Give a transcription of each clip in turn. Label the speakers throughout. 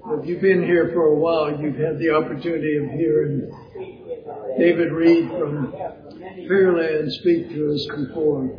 Speaker 1: If you've been here for a while, you've had the opportunity of hearing David Reed from Pearland speak to us before.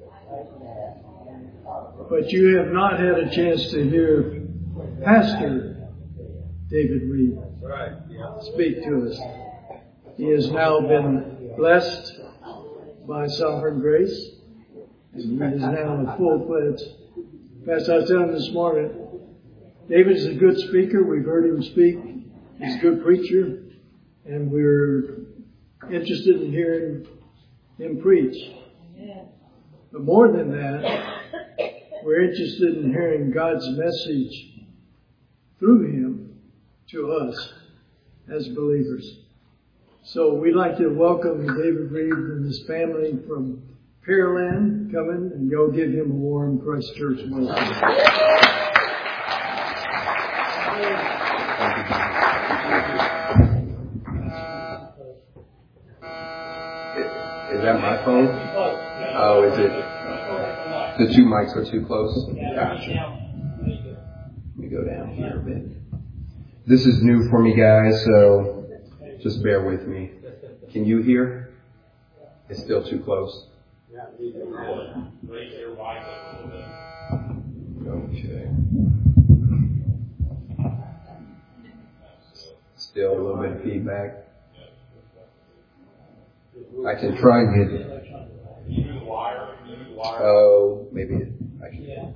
Speaker 1: But you have not had a chance to hear Pastor David Reed speak to us. He has now been blessed by sovereign grace, and he is now a full-fledged. Pastor, I was telling him this morning, David is a good speaker. We've heard him speak. He's a good preacher, and we're interested in hearing him preach. But more than that, we're interested in hearing God's message through him to us as believers. So we'd like to welcome David Reed and his family from Pearland coming, and y'all give him a warm Christ Church welcome.
Speaker 2: Is that my phone? Oh, is it? The two mics are too close? Gotcha. Let me go down here a bit. This is new for me, guys, so just bear with me. Can you hear? It's still too close. Okay. Still a little bit of feedback. I can try and get it. Oh, maybe I can.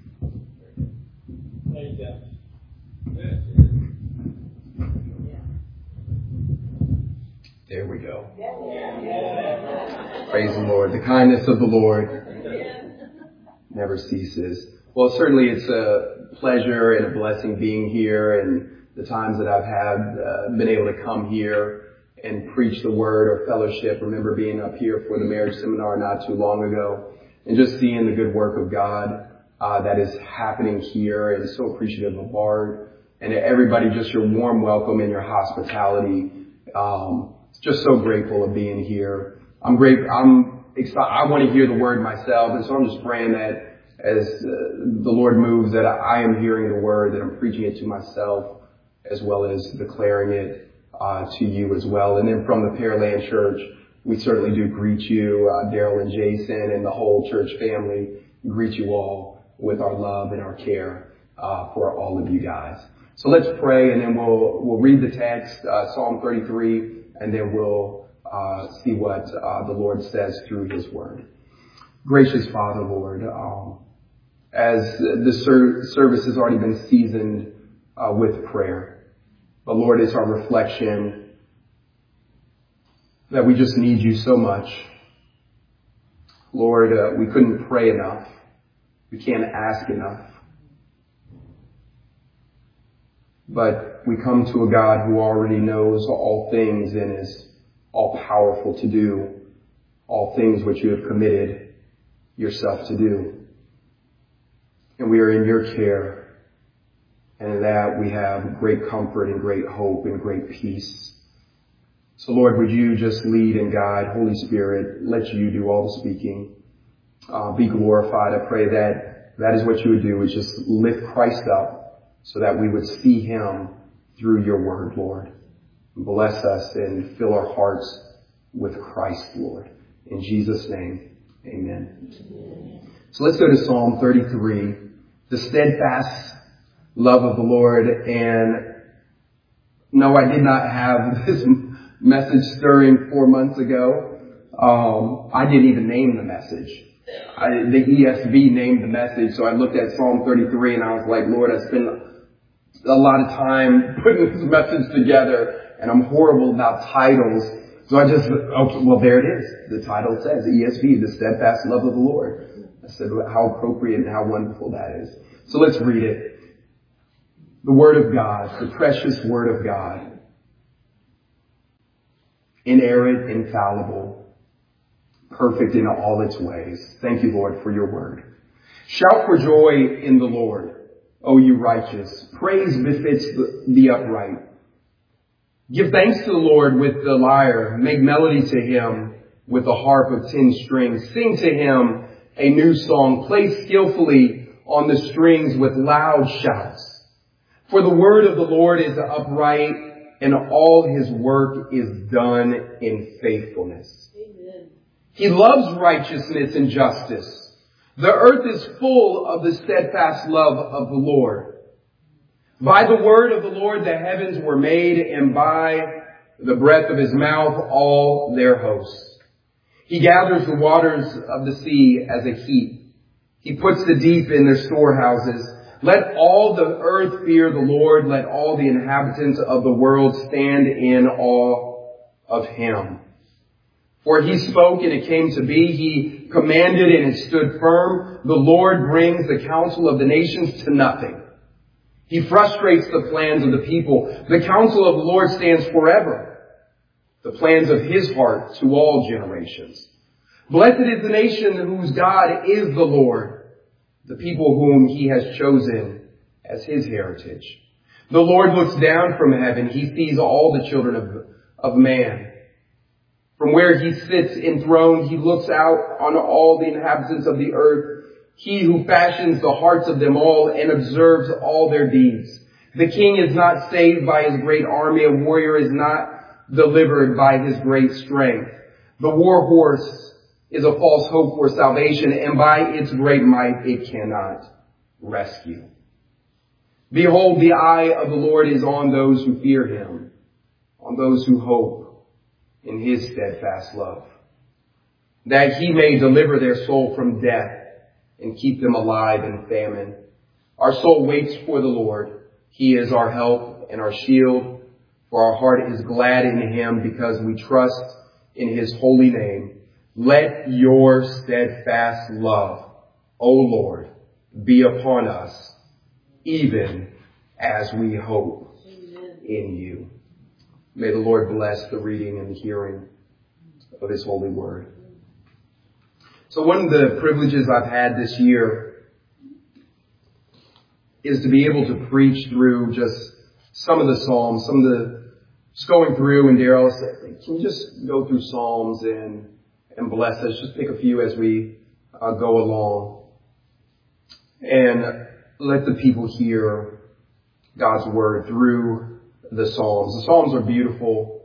Speaker 2: There we go. Praise the Lord. The kindness of the Lord never ceases. Well, certainly it's a pleasure and a blessing being here, and the times that I've had been able to come here and preach the word or fellowship. Remember being up here for the marriage seminar not too long ago and just seeing the good work of God that is happening here, and so appreciative of Bart and everybody, just your warm welcome and your hospitality. Just so grateful of being here. I'm excited. I want to hear the word myself, and so I'm just praying that as the Lord moves, that I am hearing the word, that I'm preaching it to myself as well as declaring it to you as well. And then from the Pearland Church, we certainly do greet you, Daryl and Jason and the whole church family. Greet you all with our love and our care for all of you guys. So let's pray, and then we'll read the text, Psalm 33, and then we'll see what the Lord says through his word. Gracious Father, Lord, as the service has already been seasoned with prayer, but Lord, it's our reflection that we just need you so much. Lord, we couldn't pray enough. We can't ask enough. But we come to a God who already knows all things and is all powerful to do all things which you have committed yourself to do. And we are in your care. And in that we have great comfort and great hope and great peace. So Lord, would you just lead and guide? Holy Spirit, let you do all the speaking. Be glorified. I pray that is what you would do, is just lift Christ up so that we would see him through your word, Lord. Bless us and fill our hearts with Christ, Lord. In Jesus' name, amen. So let's go to Psalm 33. The steadfast love of the Lord. And no, I did not have this message stirring 4 months ago. I didn't even name the message. The ESV named the message. So I looked at Psalm 33 and I was like, Lord, I spent a lot of time putting this message together, and I'm horrible about titles. So I just, okay, well, there it is. The title says ESV, the steadfast love of the Lord. I said, how appropriate and how wonderful that is. So let's read it. The Word of God, the precious Word of God, inerrant, infallible, perfect in all its ways. Thank you, Lord, for your word. Shout for joy in the Lord, O you righteous. Praise befits the upright. Give thanks to the Lord with the lyre. Make melody to him with a harp of 10 strings. Sing to him a new song. Play skillfully on the strings with loud shouts. For the word of the Lord is upright, and all his work is done in faithfulness. Amen. He loves righteousness and justice. The earth is full of the steadfast love of the Lord. By the word of the Lord the heavens were made, and by the breath of his mouth all their hosts. He gathers the waters of the sea as a heap. He puts the deep in their storehouses. Let all the earth fear the Lord. Let all the inhabitants of the world stand in awe of him. For he spoke and it came to be. He commanded and it stood firm. The Lord brings the counsel of the nations to nothing. He frustrates the plans of the people. The counsel of the Lord stands forever. The plans of his heart to all generations. Blessed is the nation whose God is the Lord, the people whom he has chosen as his heritage. The Lord looks down from heaven. He sees all the children of man. From where he sits enthroned, he looks out on all the inhabitants of the earth. He who fashions the hearts of them all and observes all their deeds. The king is not saved by his great army. A warrior is not delivered by his great strength. The war horse is a false hope for salvation, and by its great might it cannot rescue. Behold, the eye of the Lord is on those who fear him, on those who hope in his steadfast love, that he may deliver their soul from death and keep them alive in famine. Our soul waits for the Lord. He is our help and our shield, for our heart is glad in him because we trust in his holy name. Let your steadfast love, O Lord, be upon us, even as we hope in you. May the Lord bless the reading and the hearing of his holy word. So one of the privileges I've had this year is to be able to preach through just some of the Psalms, just going through, and Daryl said, can you just go through Psalms and bless us? Just pick a few as we go along and let the people hear God's word through the Psalms. The Psalms are beautiful.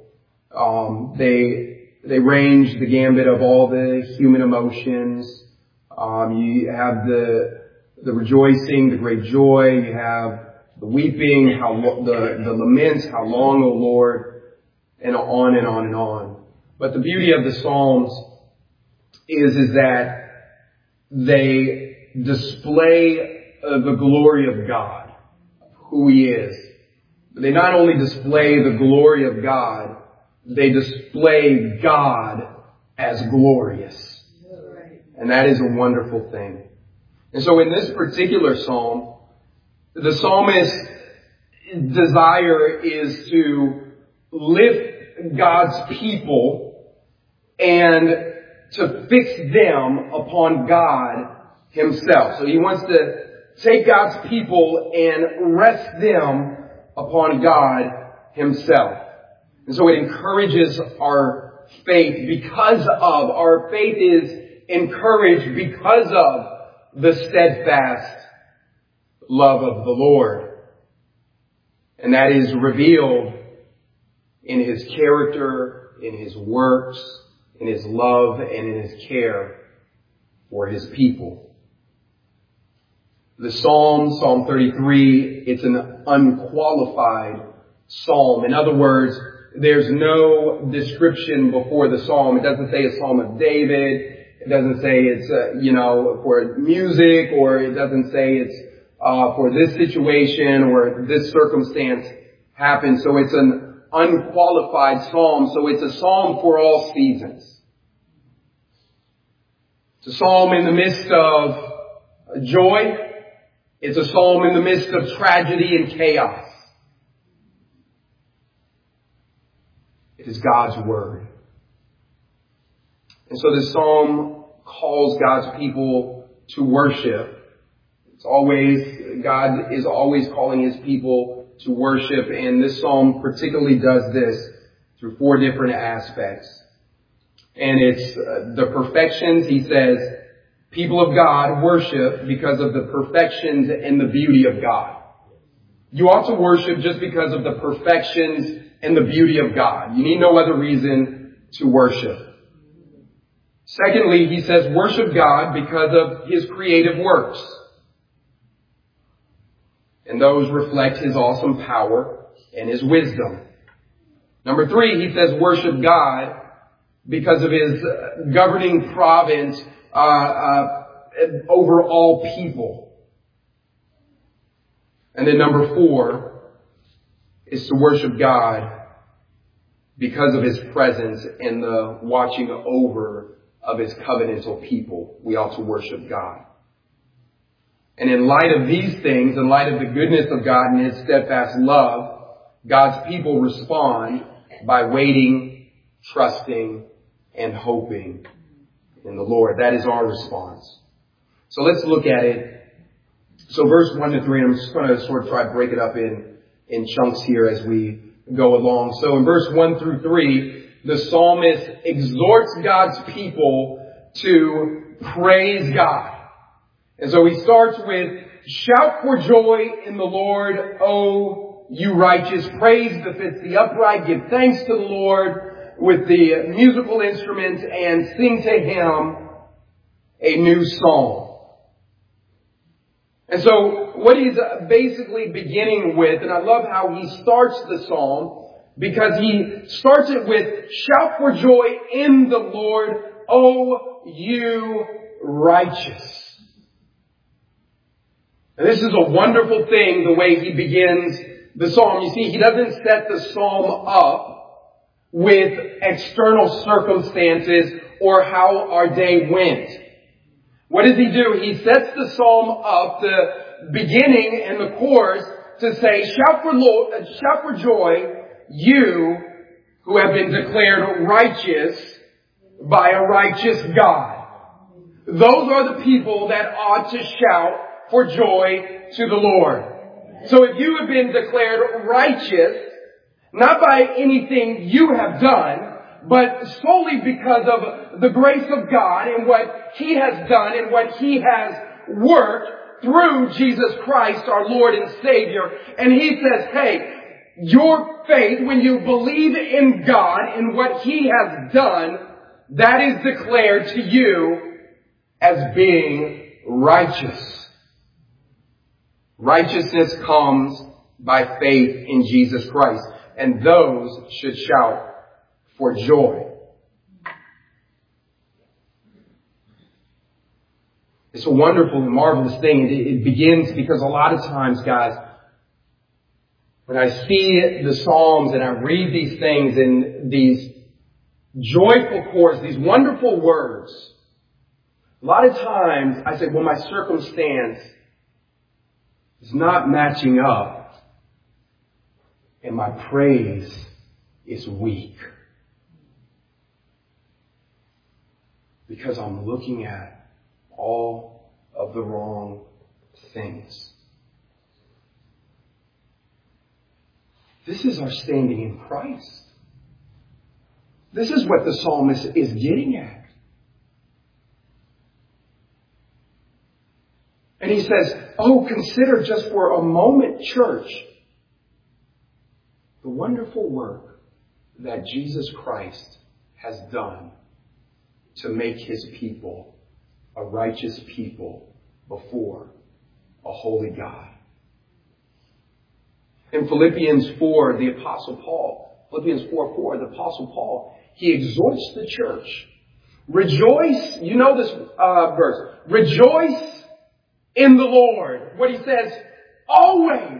Speaker 2: They range the gambit of all the human emotions. You have the rejoicing, the great joy. You have the weeping, the laments, how long, O Lord, and on and on and on. But the beauty of the Psalms is that they display the glory of God, who he is. They not only display the glory of God, they display God as glorious. And that is a wonderful thing. And so in this particular psalm, the psalmist's desire is to lift God's people and to fix them upon God himself. So he wants to take God's people and rest them upon God himself. And so it encourages our faith our faith is encouraged because of the steadfast love of the Lord. And that is revealed in his character, in his works, in his love, and in his care for his people. The Psalm 33, it's an unqualified psalm. In other words, there's no description before the psalm. It doesn't say a psalm of David. It doesn't say it's, for music, or it doesn't say it's for this situation or this circumstance happened. So it's an unqualified psalm. So it's a psalm for all seasons. It's a psalm in the midst of joy. It's a psalm in the midst of tragedy and chaos. It is God's word. And so this psalm calls God's people to worship. God is always calling his people to worship, and this psalm particularly does this through 4 different aspects. And it's the perfections. He says, people of God worship because of the perfections and the beauty of God. You ought to worship just because of the perfections and the beauty of God. You need no other reason to worship. Secondly, he says worship God because of his creative works. And those reflect his awesome power and his wisdom. Number three, he says worship God because of his governing providence over all people. And then number four is to worship God because of his presence and the watching over of his covenantal people. We ought to worship God. And in light of these things, in light of the goodness of God and his steadfast love, God's people respond by waiting, trusting, and hoping in the Lord. That is our response. So let's look at it. So verse 1 to 3, I'm just going to sort of try to break it up in chunks here as we go along. So in verse 1 through 3, the psalmist exhorts God's people to praise God. And so he starts with, shout for joy in the Lord, O you righteous. Praise befits the upright. Give thanks to the Lord with the musical instruments and sing to him a new song. And so what he's basically beginning with, and I love how he starts the psalm, because he starts it with, shout for joy in the Lord, O you righteous. And this is a wonderful thing, the way he begins the psalm. You see, he doesn't set the psalm up with external circumstances or how our day went. What does he do? He sets the psalm up, the beginning and the chorus, to say, shout for joy, you who have been declared righteous by a righteous God. Those are the people that ought to shout for joy to the Lord. So if you have been declared righteous, not by anything you have done, but solely because of the grace of God and what he has done and what he has worked through Jesus Christ, our Lord and Savior. And he says, hey, your faith, when you believe in God and what he has done, that is declared to you as being righteous. Righteousness comes by faith in Jesus Christ, and those should shout for joy. It's a wonderful and marvelous thing. It begins because a lot of times, guys, when I see the Psalms and I read these things in these joyful chords, these wonderful words, a lot of times I say, well, my circumstance is not matching up and my praise is weak. Because I'm looking at all of the wrong things. This is our standing in Christ. This is what the psalmist is getting at. And he says, oh, consider just for a moment, church, the wonderful work that Jesus Christ has done to make his people a righteous people before a holy God. In Philippians 4, the Apostle Paul, the Apostle Paul, he exhorts the church. Rejoice, you know this verse. Rejoice in the Lord. What he says, always.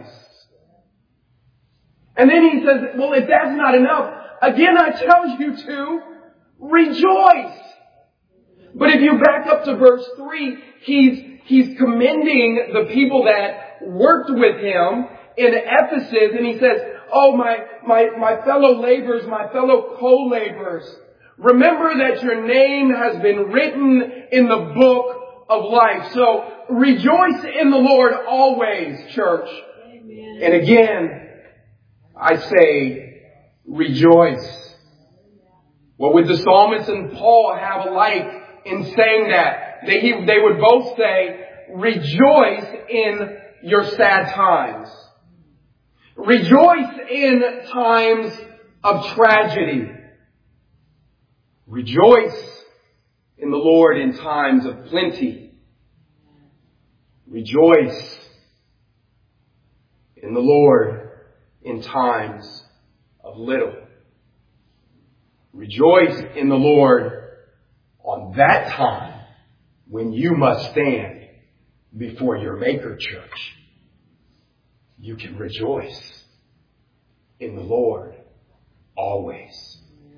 Speaker 2: And then he says, well, if that's not enough, again I tell you to rejoice. But if you back up to verse 3, he's commending the people that worked with him in Ephesus, and he says, oh, my fellow laborers, my fellow co-laborers, remember that your name has been written in the book of life. So rejoice in the Lord always, church. Amen. And again, I say, rejoice. What would the psalmist and Paul have alike in saying that? They would both say, rejoice in your sad times. Rejoice in times of tragedy. Rejoice in the Lord in times of plenty. Rejoice in the Lord in times of little. Rejoice in the Lord on that time when you must stand before your Maker, church. You can rejoice in the Lord always.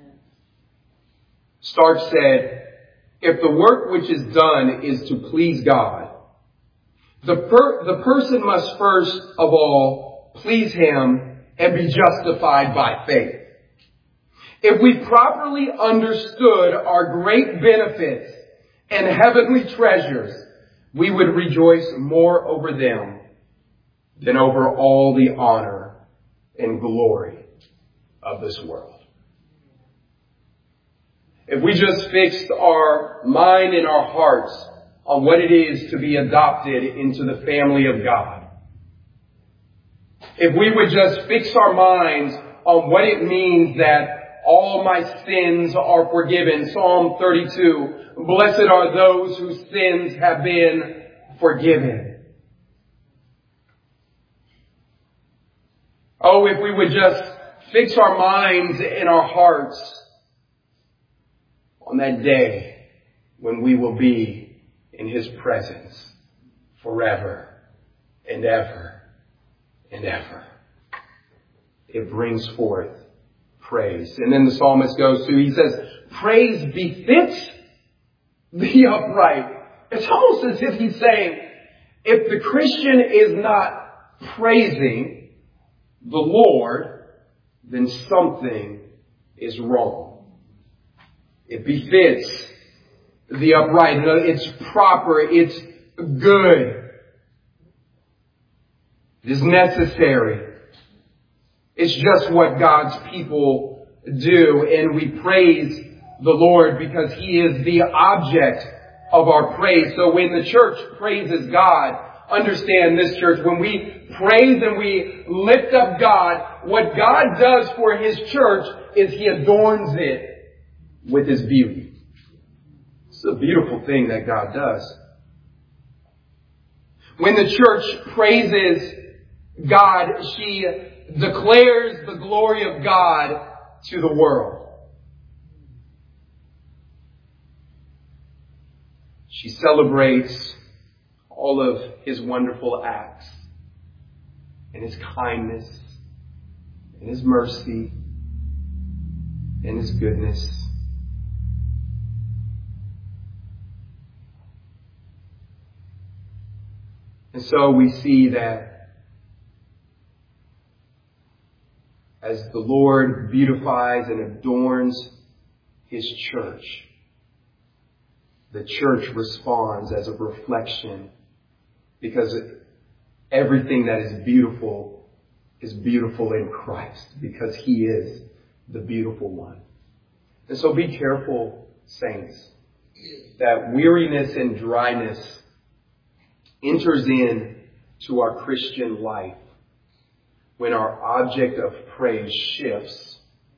Speaker 2: Stark said, if the work which is done is to please God, the person must first of all please Him and be justified by faith. If we properly understood our great benefits and heavenly treasures, we would rejoice more over them than over all the honor and glory of this world. If we just fixed our mind and our hearts on what it is to be adopted into the family of God, if we would just fix our minds on what it means that all my sins are forgiven, Psalm 32, blessed are those whose sins have been forgiven. Oh, if we would just fix our minds and our hearts on that day when we will be in His presence forever and ever and ever. It brings forth praise. And then the psalmist goes through, he says, praise befits the upright. It's almost as if he's saying, if the Christian is not praising the Lord, then something is wrong. It befits the upright. It's proper. It's good. It is necessary. It's just what God's people do. And we praise the Lord because He is the object of our praise. So when the church praises God, understand this, church, when we praise and we lift up God, what God does for His church is He adorns it with His beauty. It's a beautiful thing that God does. When the church praises God, she declares the glory of God to the world. She celebrates all of His wonderful acts and His kindness and His mercy and His goodness. And so we see that as the Lord beautifies and adorns His church, the church responds as a reflection, because everything that is beautiful in Christ, because He is the beautiful one. And so be careful, saints, that weariness and dryness enters in to our Christian life when our object of praise shifts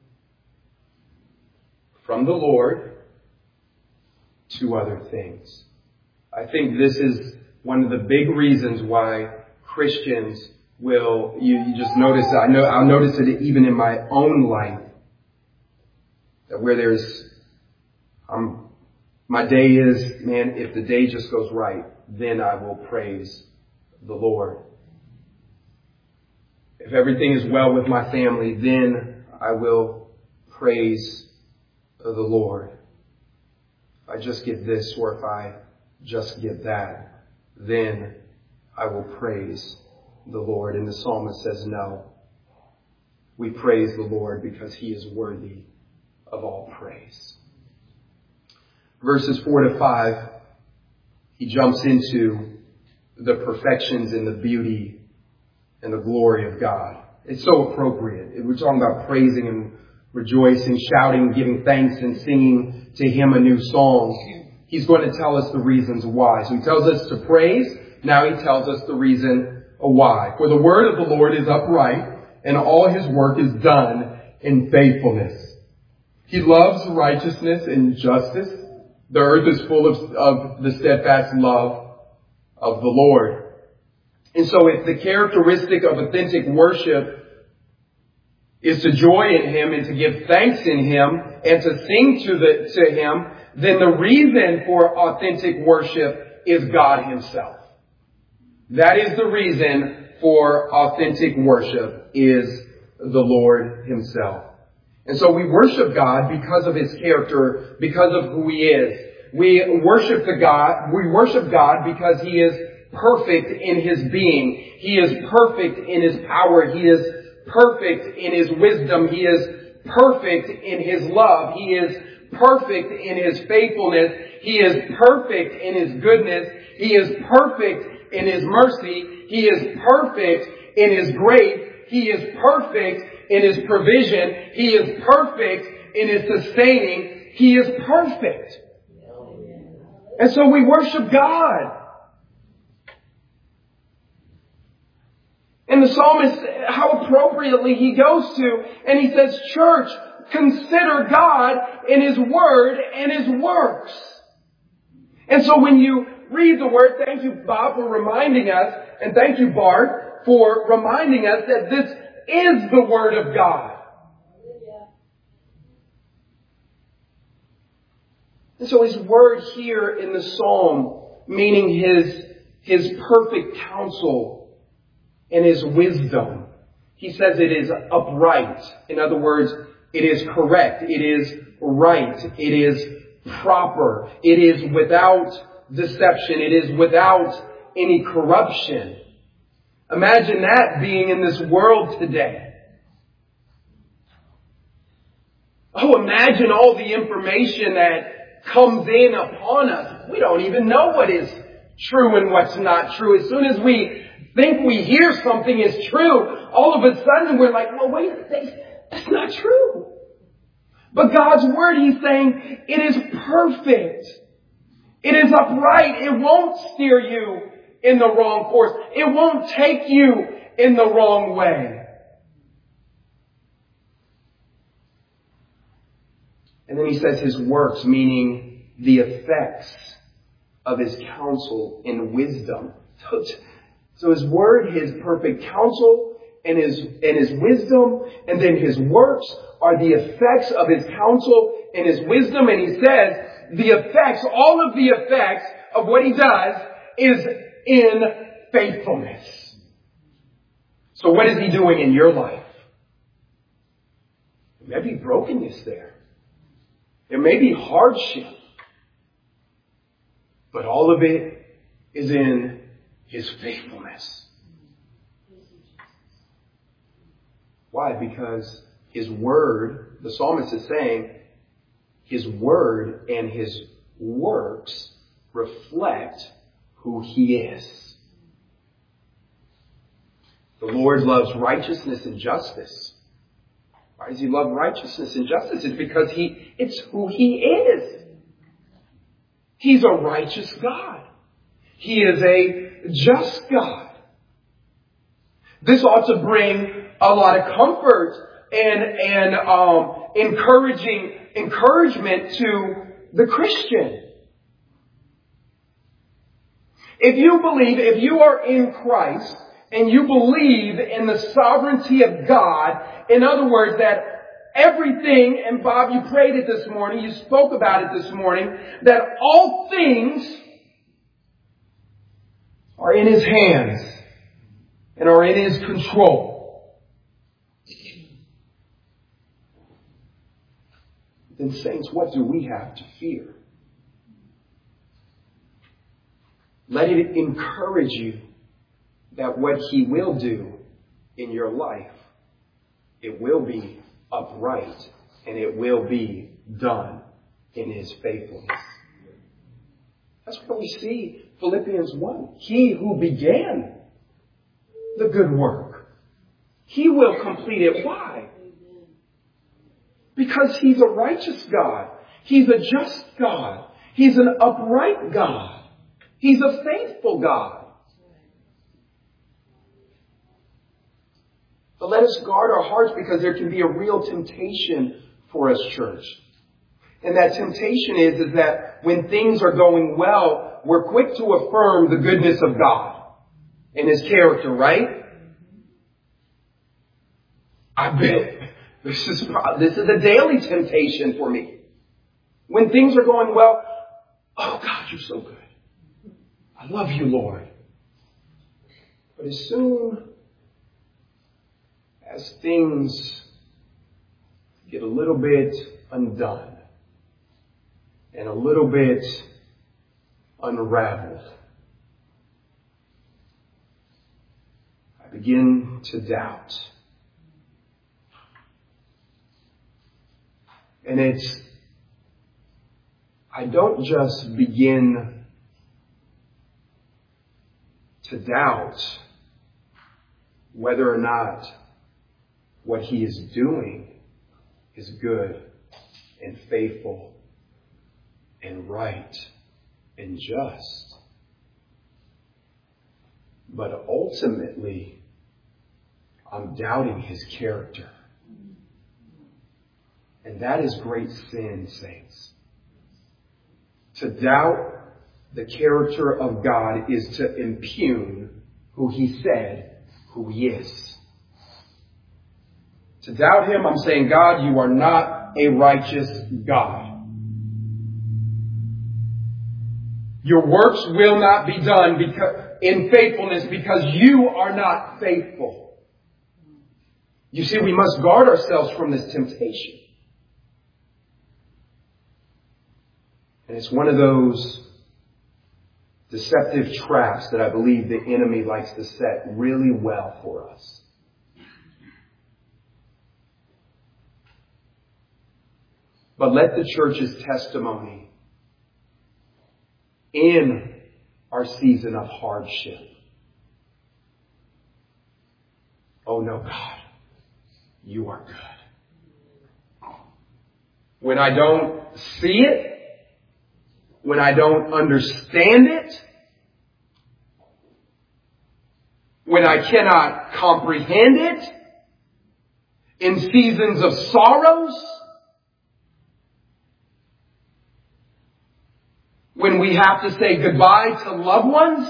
Speaker 2: from the Lord to other things. I think this is one of the big reasons why Christians will, you just notice, I'll notice it even in my own life, that where there's, my day is, man, if the day just goes right, then I will praise the Lord. If everything is well with my family, then I will praise the Lord. If I just get this, or if I just get that, then I will praise the Lord. And the psalmist says, no. We praise the Lord because He is worthy of all praise. Verses 4-5, he jumps into the perfections and the beauty and the glory of God. It's so appropriate. We're talking about praising and rejoicing, shouting, giving thanks, and singing to Him a new song. He's going to tell us the reasons why. So He tells us to praise. Now He tells us the reason why. For the word of the Lord is upright. and all his work is done in faithfulness. He loves righteousness and justice. The earth is full of the steadfast love of the Lord. And so if the characteristic of authentic worship is to joy in him and to give thanks in him and to sing to him, then the reason for authentic worship is God himself. That is the reason for authentic worship, is the Lord himself. And so we worship God because of his character, because of who he is. We worship God because he is perfect in his being. He is perfect in his power. He is perfect in his wisdom. He is perfect in his love. He is perfect in his faithfulness. He is perfect in his goodness. He is perfect in his mercy. He is perfect in his grace. He is perfect in his provision. He is perfect in his sustaining. He is perfect. And so we worship God. And the psalmist, how appropriately he goes to, and he says, church, consider God in his word and his works. And so when you read the word, thank you, Bob, for reminding us, and thank you, Bart, for reminding us that this is the word of God. And so his word here in the psalm, meaning his perfect counsel and his wisdom. He says it is upright. In other words, it is correct. It is right. It is proper. It is without deception. It is without any corruption. Imagine that being in this world today. Oh, imagine all the information that comes in upon us. We don't even know what is true and what's not true. As soon as we think we hear something is true, all of a sudden we're like, well, wait, that's not true. But God's word, he's saying, it is perfect. It is upright. It won't steer you in the wrong course. It won't take you in the wrong way. And then he says his works, meaning the effects of his counsel and wisdom. So his word, his perfect counsel and his wisdom, and then his works are the effects of his counsel and his wisdom. And he says the effects, all of the effects of what he does is in faithfulness. So what is he doing in your life? There may be brokenness there. There may be hardship. But all of it is in his faithfulness. Why? Because his word, the psalmist is saying, his word and his works reflect who he is. The Lord loves righteousness and justice. Why does he love righteousness and justice? It's because it's who he is. He's a righteous God. He is a just God. This ought to bring a lot of comfort and encouragement to the Christian. If you are in Christ and you believe in the sovereignty of God, in other words, that everything, and Bob, you prayed it this morning, you spoke about it this morning, that all things are in his hands and are in his control. Then, saints, what do we have to fear? Let it encourage you that what he will do in your life, it will be upright and it will be done in his faithfulness. That's what we see Philippians 1. He who began the good work, he will complete it. Why? Because he's a righteous God. He's a just God. He's an upright God. He's a faithful God. But let us guard our hearts, because there can be a real temptation for us, church. And that temptation is that when things are going well, we're quick to affirm the goodness of God and His character, right? This is a daily temptation for me. When things are going well, oh God, you're so good. I love you, Lord. But as soon as things get a little bit undone and a little bit unraveled, I begin to doubt. And I don't just begin to doubt whether or not what He is doing is good and faithful and right and just. But ultimately, I'm doubting His character. And that is great sin, saints. To doubt the character of God is to impugn who He said who He is. To doubt Him, I'm saying, God, you are not a righteous God. Your works will not be done in faithfulness because you are not faithful. You see, we must guard ourselves from this temptation. And it's one of those deceptive traps that I believe the enemy likes to set really well for us. But let the church's testimony in our season of hardship. Oh no, God, you are good. When I don't see it, when I don't understand it, when I cannot comprehend it, in seasons of sorrows, when we have to say goodbye to loved ones,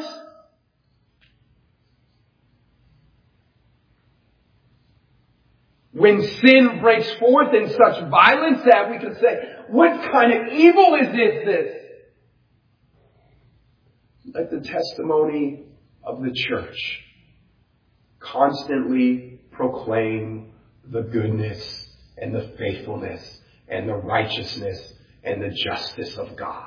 Speaker 2: when sin breaks forth in such violence that we can say, what kind of evil is this? Let the testimony of the church constantly proclaim the goodness and the faithfulness and the righteousness and the justice of God.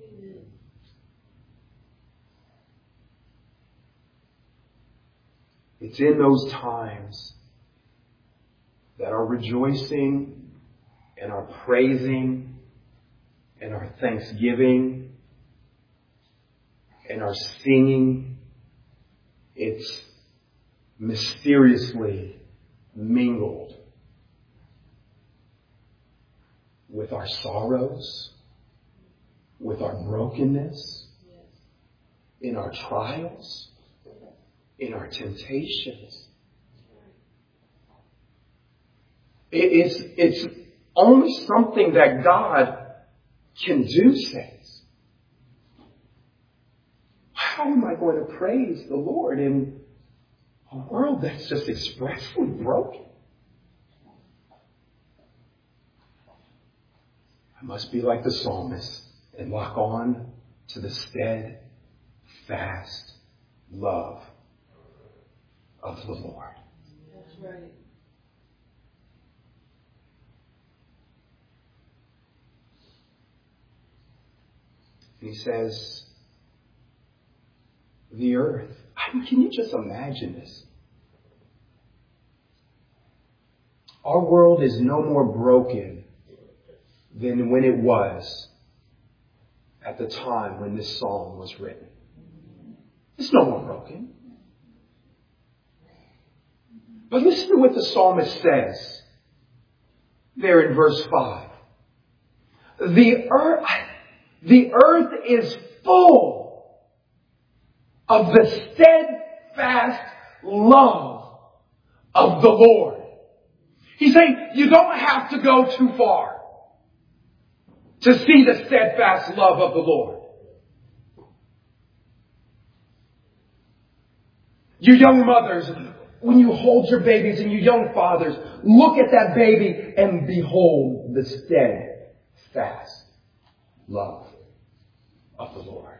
Speaker 2: It's in those times that our rejoicing and our praising and our thanksgiving and our singing, it's mysteriously mingled with our sorrows, with our brokenness, in our trials, in our temptations. It's only something that God can do, saints. How am I going to praise the Lord in a world that's just expressly broken? I must be like the psalmist and lock on to the steadfast love of the Lord.
Speaker 3: That's right.
Speaker 2: And He says, the earth. I mean, can you just imagine this? Our world is no more broken than when it was at the time when this psalm was written. It's no more broken. But listen to what the psalmist says there in verse 5. The earth is full of the steadfast love of the Lord. He's saying you don't have to go too far to see the steadfast love of the Lord. You young mothers, when you hold your babies, and you young fathers, look at that baby and behold the steadfast love of the Lord.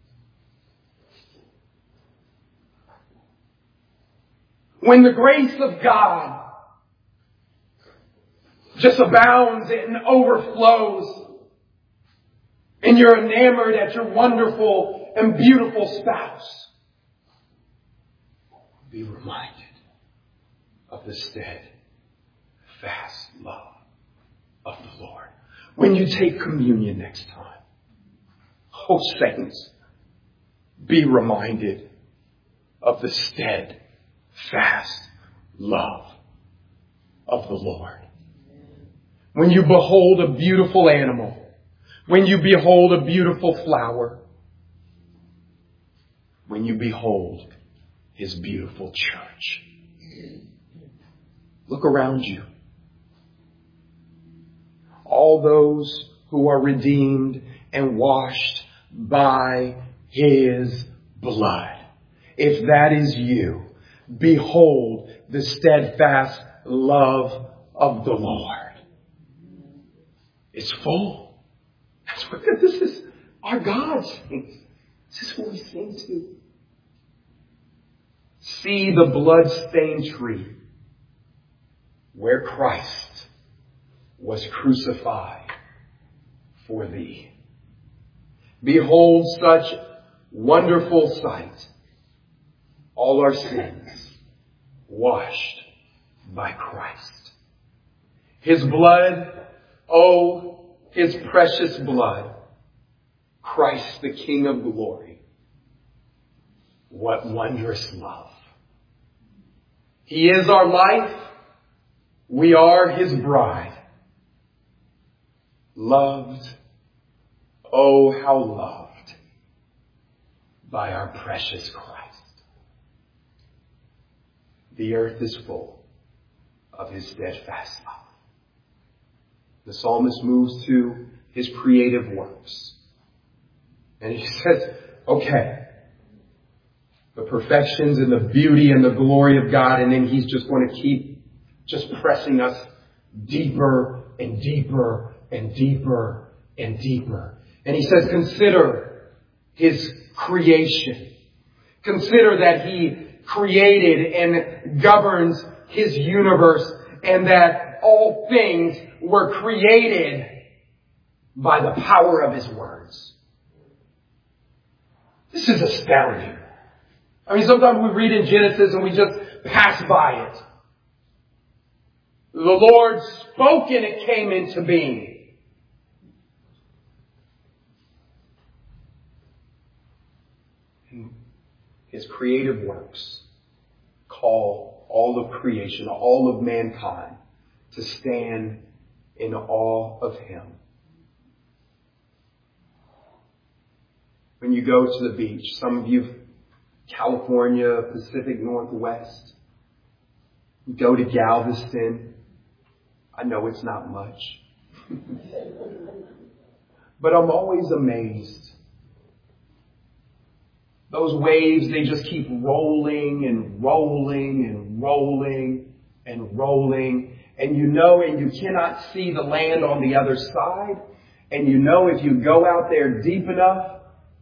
Speaker 2: When the grace of God just abounds and overflows, and you're enamored at your wonderful and beautiful spouse, be reminded of the steadfast love of the Lord. When you take communion next time, oh saints, be reminded of the steadfast love of the Lord. When you behold a beautiful animal, when you behold a beautiful flower, when you behold His beautiful church, look around you. All those who are redeemed and washed by His blood. If that is you, behold the steadfast love of the Lord. It's full. That's what this is. Our God sings. This is what we sing to. See the blood-stained tree where Christ was crucified for thee. Behold such wonderful sight. All our sins washed by Christ. His blood, oh, His precious blood. Christ, the King of glory. What wondrous love. He is our life. We are His bride. Loved, oh, how loved by our precious Christ. The earth is full of His steadfast love. The psalmist moves to his creative works. And he says, okay, the perfections and the beauty and the glory of God, and then he's just going to keep just pressing us deeper and deeper and deeper and deeper. And he says, consider His creation. Consider that He created and governs His universe, and that all things were created by the power of His words. This is astounding. I mean, sometimes we read in Genesis and we just pass by it. The Lord spoke and it came into being. His creative works call all of creation, all of mankind, to stand in awe of Him. When you go to the beach, some of you, California, Pacific Northwest, you go to Galveston. I know it's not much. But I'm always amazed. Those waves, they just keep rolling and rolling and rolling and rolling. And you know, and you cannot see the land on the other side. And you know, if you go out there deep enough,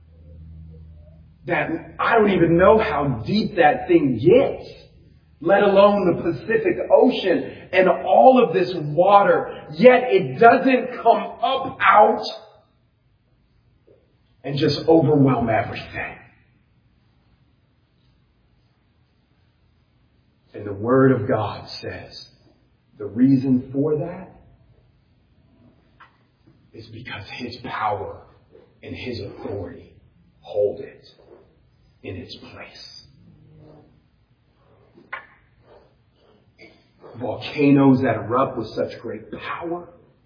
Speaker 2: that I don't even know how deep that thing gets, let alone the Pacific Ocean and all of this water. Yet it doesn't come up out and just overwhelm everything. And the Word of God says the reason for that is because His power and His authority hold it in its place. Volcanoes that erupt with such great power.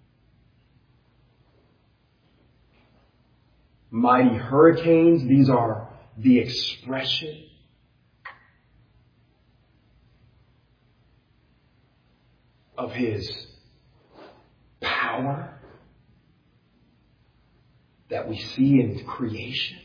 Speaker 2: Mighty hurricanes, these are the expression of His power that we see in creation?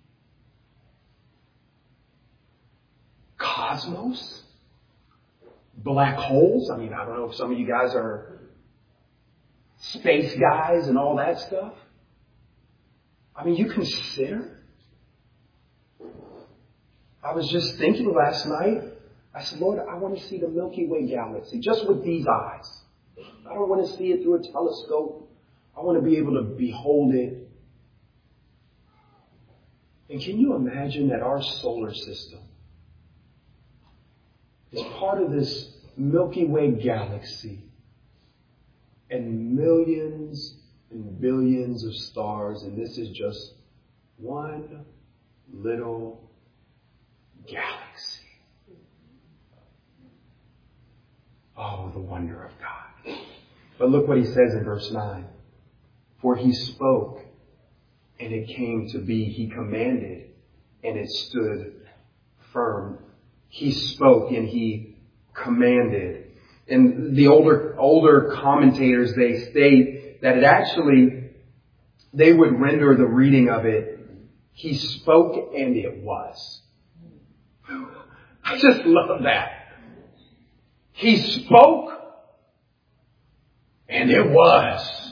Speaker 2: Cosmos? Black holes? I mean, I don't know if some of you guys are space guys and all that stuff. I mean, you consider. I was just thinking last night, I said, Lord, I want to see the Milky Way galaxy just with these eyes. I don't want to see it through a telescope. I want to be able to behold it. And can you imagine that our solar system is part of this Milky Way galaxy and millions and billions of stars, and this is just one little galaxy. Oh, the wonder of God. But look what he says in verse 9. For he spoke, and it came to be. He commanded, and it stood firm. He spoke, and he commanded. And the older commentators, they state that it actually, they would render the reading of it, he spoke and it was. I just love that. He spoke and it was.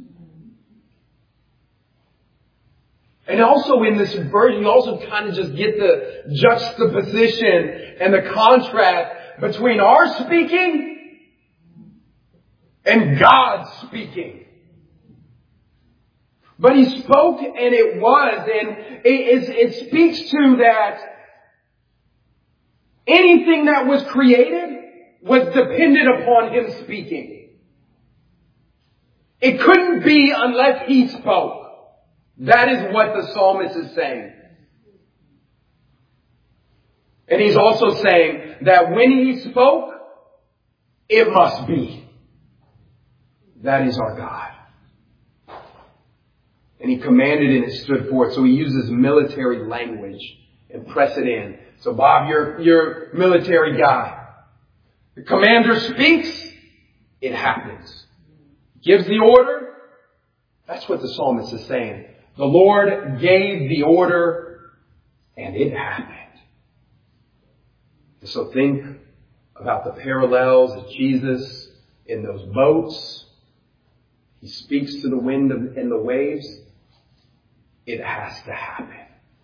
Speaker 2: And also in this verse, you also kind of just get the juxtaposition and the contrast between our speaking and God speaking. But he spoke and it was. And it speaks to that anything that was created was dependent upon him speaking. It couldn't be unless he spoke. That is what the psalmist is saying. And he's also saying that when he spoke, it must be. That is our God. And he commanded and it stood forth. So he uses military language and press it in. So Bob, you're military guy. The commander speaks, it happens. Gives the order. That's what the psalmist is saying. The Lord gave the order and it happened. And so think about the parallels of Jesus in those boats. He speaks to the wind and the waves. It has to happen.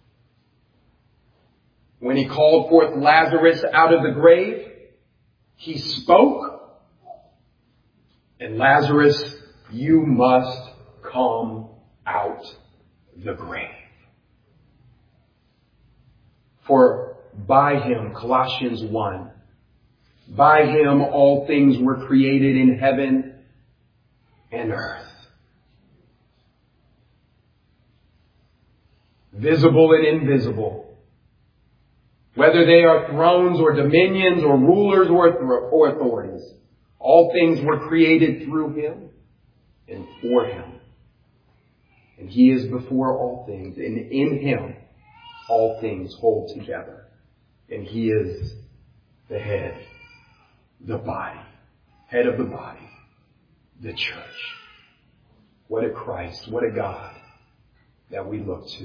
Speaker 2: When he called forth Lazarus out of the grave, he spoke. And Lazarus, you must come out the grave. For by him, Colossians 1, by him all things were created in heaven and earth. Visible and invisible. Whether they are thrones or dominions or rulers or authorities. All things were created through him and for him. And he is before all things. And in him all things hold together. And he is the head, the body, head of the body, the church. What a Christ, what a God that we look to.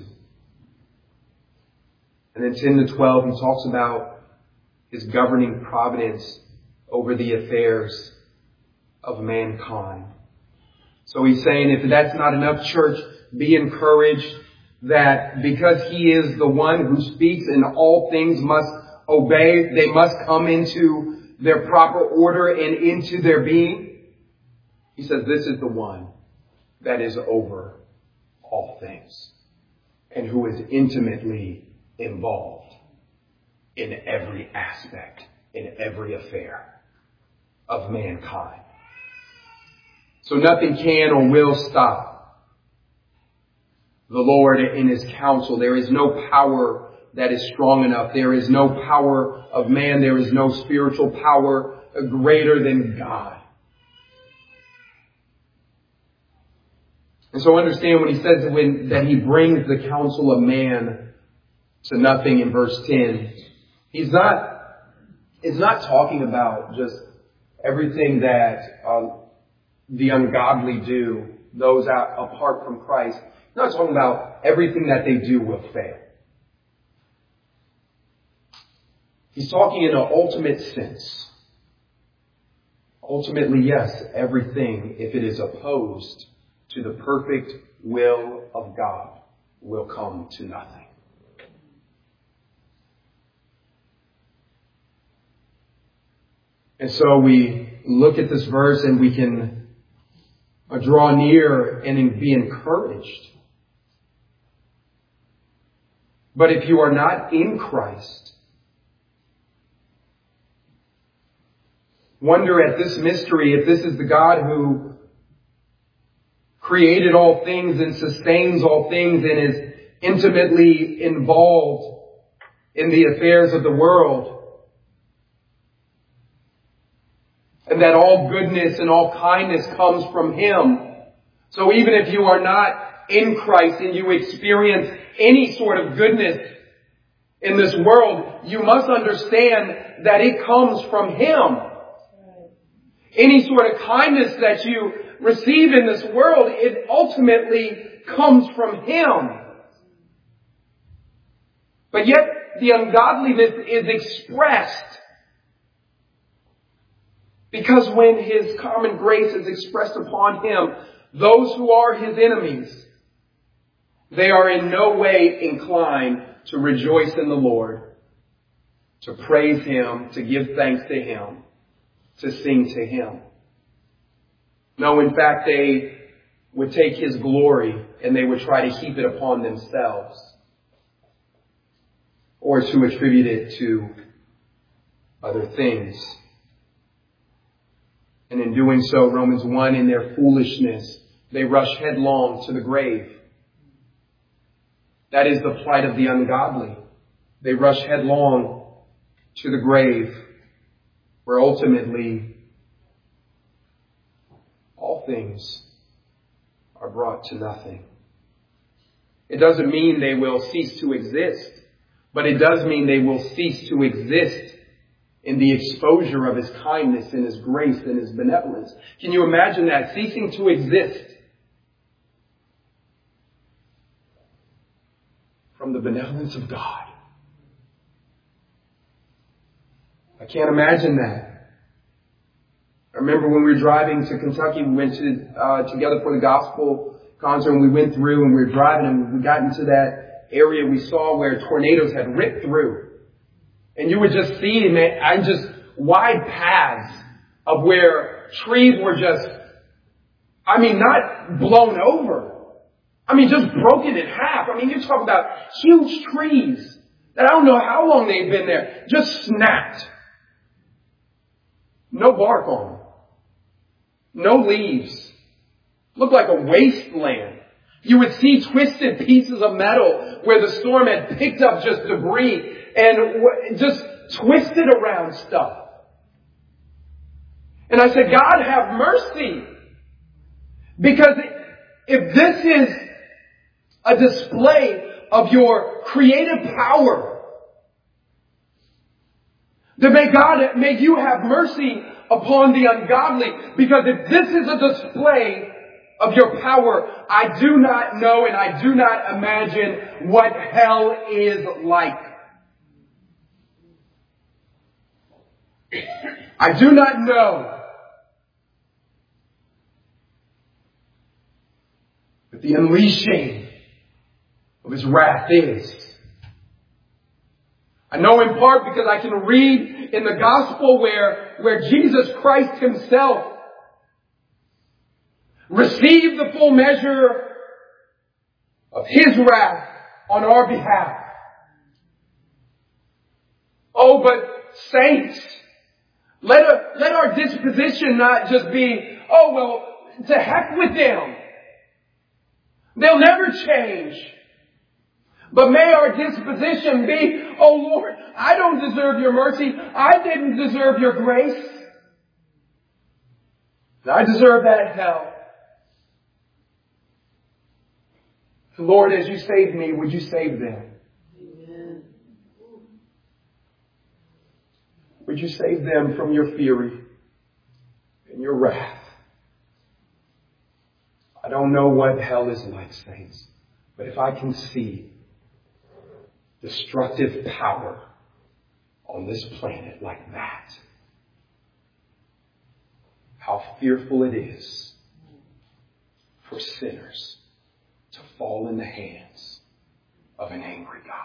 Speaker 2: And then 10 to 12, he talks about his governing providence over the affairs of mankind. So he's saying if that's not enough, church, be encouraged that because he is the one who speaks and all things must obey, they must come into their proper order and into their being. He says this is the one that is over all things and who is intimately involved in every aspect, in every affair of mankind. So nothing can or will stop the Lord in his counsel. There is no power that is strong enough. There is no power of man. There is no spiritual power greater than God. And so understand when he says that he brings the counsel of man to nothing in verse 10, he's not talking about just everything that the ungodly do, those apart from Christ. He's not talking about everything that they do will fail. He's talking in an ultimate sense. Ultimately, yes, everything, if it is opposed to the perfect will of God, will come to nothing. And so we look at this verse and we can draw near and be encouraged. But if you are not in Christ, wonder at this mystery if this is the God who created all things and sustains all things and is intimately involved in the affairs of the world. And that all goodness and all kindness comes from Him. So even if you are not in Christ and you experience any sort of goodness in this world, you must understand that it comes from Him. Any sort of kindness that you receive in this world, it ultimately comes from Him. But yet the ungodliness is expressed because when His common grace is expressed upon Him, those who are His enemies, they are in no way inclined to rejoice in the Lord, to praise Him, to give thanks to Him, to sing to Him. No, in fact, they would take His glory and they would try to heap it upon themselves or to attribute it to other things. And in doing so, Romans 1, in their foolishness, they rush headlong to the grave. That is the plight of the ungodly. They rush headlong to the grave, where ultimately all things are brought to nothing. It doesn't mean they will cease to exist, but it does mean they will cease to exist in the exposure of His kindness and His grace and His benevolence. Can you imagine that? Ceasing to exist from the benevolence of God. I can't imagine that. I remember when we were driving to Kentucky, we went to together for the gospel concert, and we went through and we were driving and we got into that area we saw where tornadoes had ripped through. And you would just see, man, just wide paths of where trees were just, not blown over. Just broken in half. You're talking about huge trees that I don't know how long they've been there. Just snapped. No bark on them. No leaves. Looked like a wasteland. You would see twisted pieces of metal where the storm had picked up just debris and just twisted around stuff. And I said, God, have mercy. Because if this is a display of your creative power, then may you have mercy upon the ungodly. Because if this is a display of your power, I do not know and I do not imagine what hell is like. I do not know. But the unleashing of His wrath is. I know in part because I can read in the gospel where Jesus Christ Himself received the full measure of His wrath on our behalf. Oh, but saints, let our disposition not just be, oh, well, to heck with them. They'll never change. But may our disposition be, oh Lord, I don't deserve your mercy. I didn't deserve your grace. I deserve that hell. Lord, as you saved me, would you save them? Amen. Would you save them from your fury? and your wrath. I don't know what hell is like, saints, but if I can see destructive power on this planet like that, how fearful it is for sinners to fall in the hands of an angry God.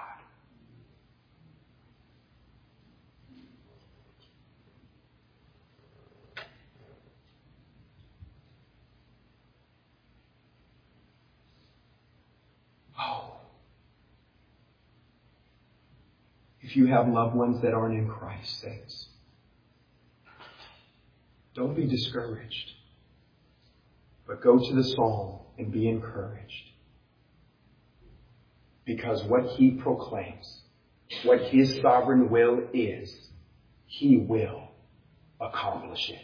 Speaker 2: Oh, if you have loved ones that aren't in Christ, saints, don't be discouraged, but go to the Psalm and be encouraged. Because what he proclaims, what his sovereign will is, he will accomplish it.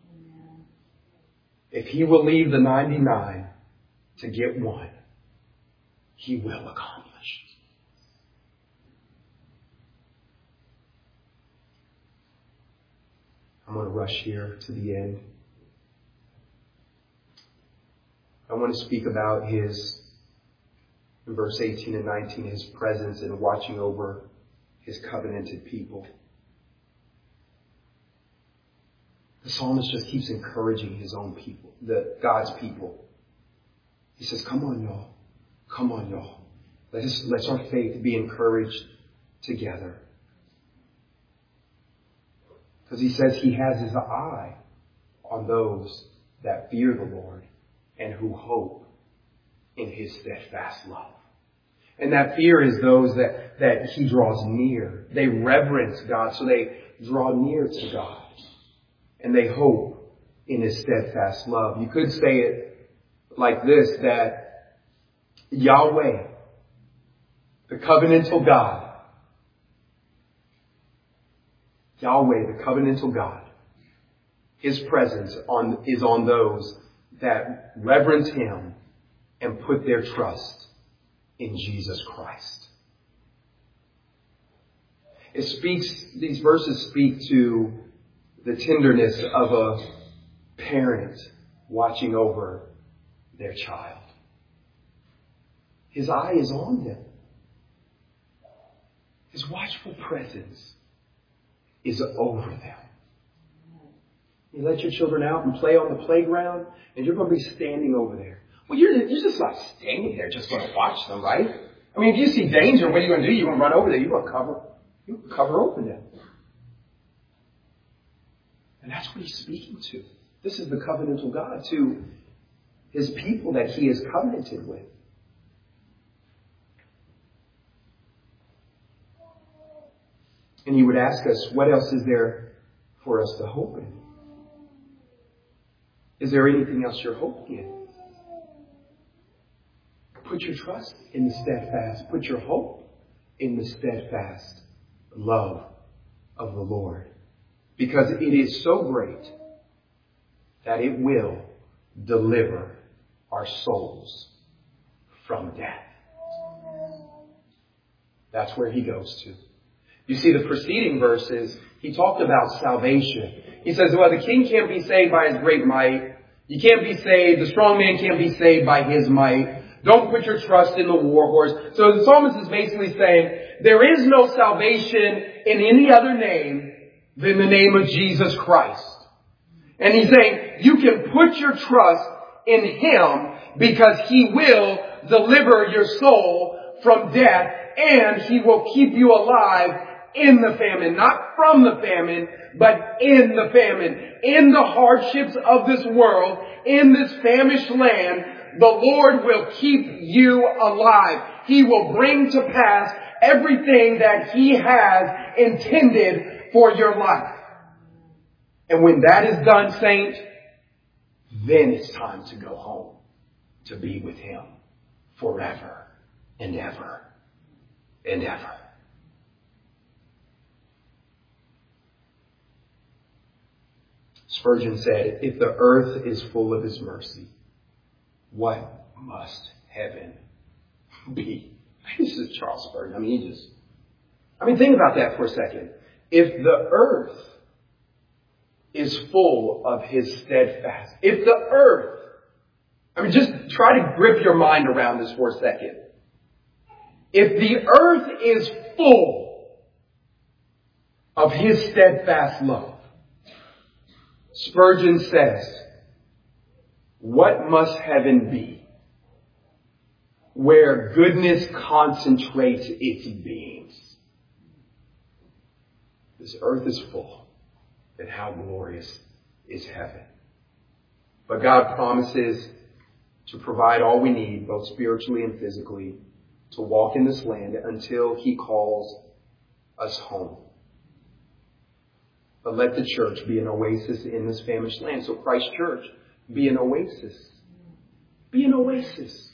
Speaker 2: If he will leave the 99 to get one, he will accomplish. I'm going to rush here to the end. I want to speak about his, in verse 18 and 19, his presence in watching over his covenanted people. The psalmist just keeps encouraging his own people, God's people. He says, come on, y'all. Come on, y'all. Let's our faith be encouraged together. Because he says he has his eye on those that fear the Lord and who hope in his steadfast love. And that fear is those that he draws near. They reverence God, so they draw near to God. And they hope in his steadfast love. You could say it like this, that Yahweh, the covenantal God, Yahweh, the covenantal God, his presence is on those that reverence him and put their trust in Jesus Christ. These verses speak to the tenderness of a parent watching over their child. His eye is on them. His watchful presence is over them. You let your children out and play on the playground, and you're going to be standing over there. Well, you're just not standing there just going to watch them, right? I mean, if you see danger, what are you going to do? You're going to run over there. You're going to cover over them. And that's what he's speaking to. This is the covenantal God to his people that he is covenanted with. And he would ask us, what else is there for us to hope in? Is there anything else you're hoping in? Put your trust in the steadfast. Put your hope in the steadfast love of the Lord. Because it is so great that it will deliver our souls from death. That's where he goes to. You see, the preceding verses, he talked about salvation. He says, well, the king can't be saved by his great might. You can't be saved. The strong man can't be saved by his might. Don't put your trust in the war horse. So the psalmist is basically saying, there is no salvation in any other name than the name of Jesus Christ. And he's saying, you can put your trust in him because he will deliver your soul from death and he will keep you alive in the famine, not from the famine, but in the famine, in the hardships of this world, in this famished land, the Lord will keep you alive. He will bring to pass everything that he has intended for your life. And when that is done, saint, then it's time to go home to be with him forever and ever and ever. Spurgeon said, if the earth is full of his mercy, what must heaven be? This is Charles Spurgeon. Think about that for a second. If the earth is full of His steadfast. If the earth, just try to grip your mind around this for a second. If the earth is full of His steadfast love, Spurgeon says, what must heaven be where goodness concentrates its beams? This earth is full, and how glorious is heaven. But God promises to provide all we need, both spiritually and physically, to walk in this land until He calls us home. But let the church be an oasis in this famished land. So Christ Church, be an oasis. Be an oasis.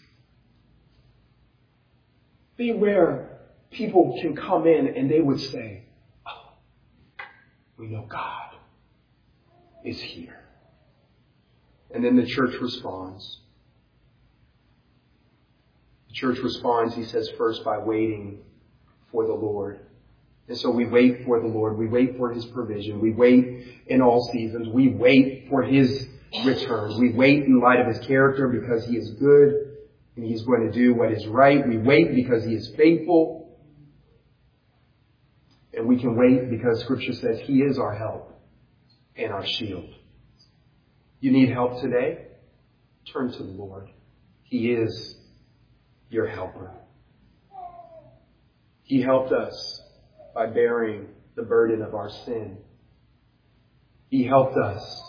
Speaker 2: Be where people can come in and they would say, oh, we know God is here. And then the church responds. The church responds, he says, first by waiting for the Lord. And so we wait for the Lord. We wait for His provision. We wait in all seasons. We wait for His return. We wait in light of His character because He is good and He's going to do what is right. We wait because He is faithful. And we can wait because Scripture says He is our help and our shield. You need help today? Turn to the Lord. He is your helper. He helped us by bearing the burden of our sin. He helped us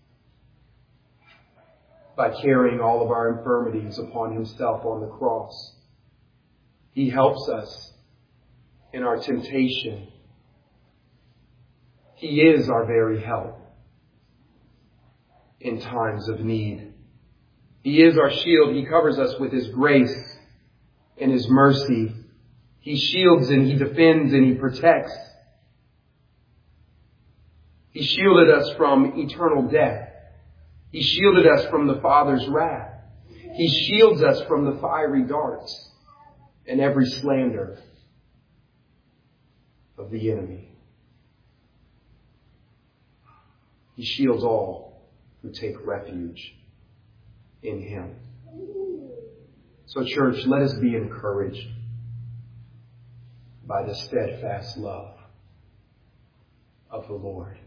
Speaker 2: by carrying all of our infirmities upon Himself on the cross. He helps us in our temptation. He is our very help in times of need. He is our shield. He covers us with His grace and His mercy. He shields and He defends and He protects. He shielded us from eternal death. He shielded us from the Father's wrath. He shields us from the fiery darts and every slander of the enemy. He shields all who take refuge in Him. So church, let us be encouraged by the steadfast love of the Lord.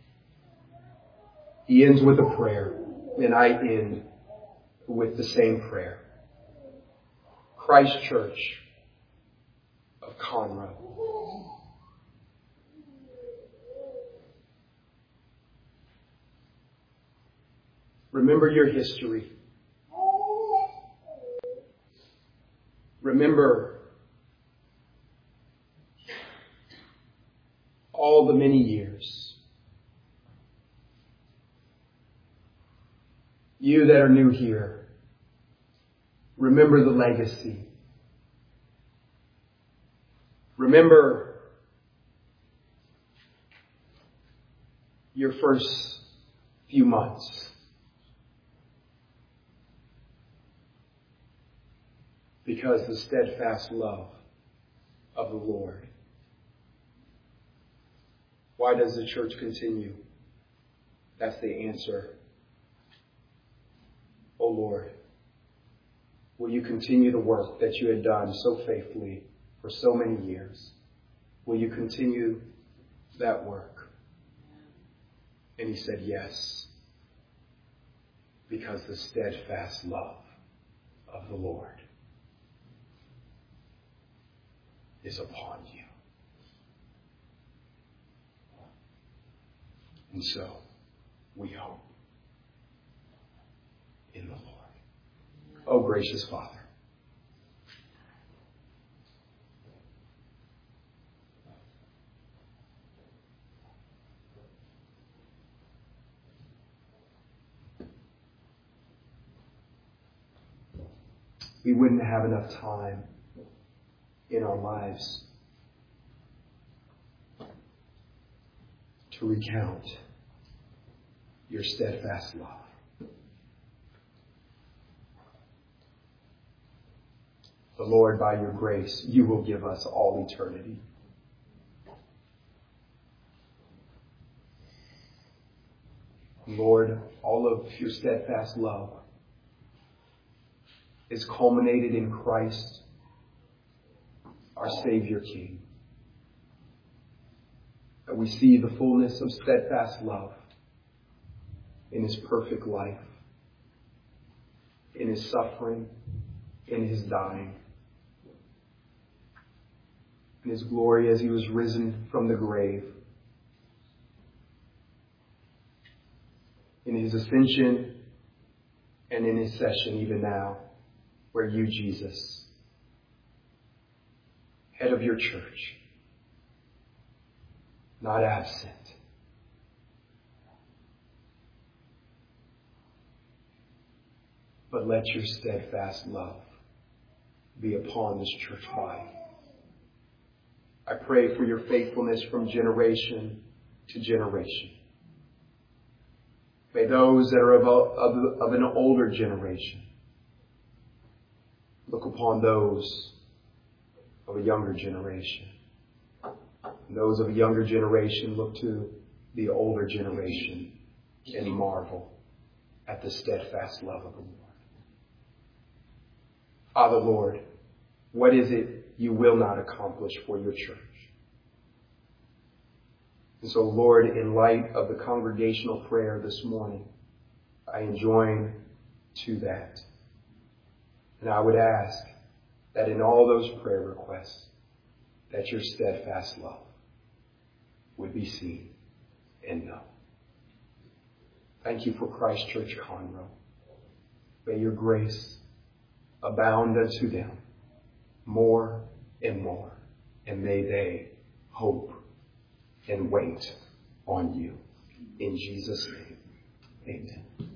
Speaker 2: He ends with a prayer, and I end with the same prayer. Christ Church of Conroe. Remember your history. Remember all the many years. You that are new here, remember the legacy. Remember your first few months. Because the steadfast love of the Lord. Why does the church continue? That's the answer. O Lord, will you continue the work that you had done so faithfully for so many years? Will you continue that work? And he said, yes, because the steadfast love of the Lord is upon you. And so, we hope in the Lord. Oh, gracious Father, we wouldn't have enough time in our lives to recount your steadfast love. But Lord, by your grace, you will give us all eternity. Lord, all of your steadfast love is culminated in Christ, our Savior King. That we see the fullness of steadfast love in his perfect life, in his suffering, in his dying, in his glory as he was risen from the grave, in his ascension, and in his session even now, where you, Jesus, head of your church, not absent, but let your steadfast love be upon this church body. I pray for your faithfulness from generation to generation. May those that are of an older generation look upon those of a younger generation. And those of a younger generation look to the older generation and marvel at the steadfast love of the Lord. Father, Lord, what is it you will not accomplish for your church? And so, Lord, in light of the congregational prayer this morning, I enjoin to that. And I would ask that in all those prayer requests, that your steadfast love would be seen and known. Thank you for Christ Church Conroe. May your grace abound unto them more and more, and may they hope and wait on you. In Jesus' name, amen.